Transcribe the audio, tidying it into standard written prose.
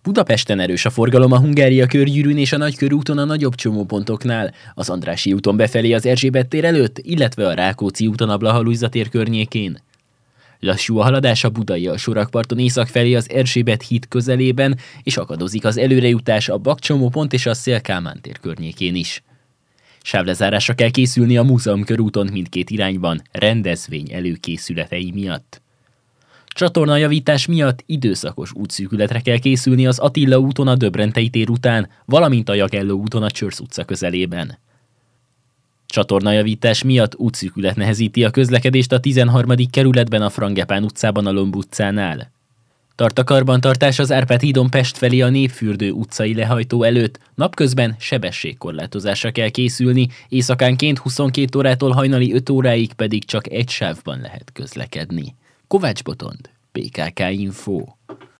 Budapesten erős a forgalom a Hungária körgyűrűn és a Nagykörúton a nagyobb csomópontoknál, az Andrássy úton befelé az Erzsébet tér előtt, illetve a Rákóczi úton a Blaha-Lujza tér környékén. Lassú a haladás a budai alsórakparton észak felé az Erzsébet híd közelében, és akadozik az előrejutás a Bakcsomópont és a Széll-Kálmán tér környékén is. Sávlezárásra kell készülni a Múzeumkörúton mindkét irányban, rendezvény előkészületei miatt. Csatornajavítás miatt időszakos útszűkületre kell készülni az Attila úton a Döbrentei tér után, valamint a Jagelló úton a Csörsz utca közelében. Csatornajavítás miatt útszűkület nehezíti a közlekedést a 13. kerületben a Frangepán utcában a Lomb utcánál. Tart a karbantartás az Árpád hídon Pest felé a Népfürdő utcai lehajtó előtt, napközben sebességkorlátozásra kell készülni, éjszakánként 22 órától hajnali 5 óráig pedig csak egy sávban lehet közlekedni. Kovács Botond, PKK Info.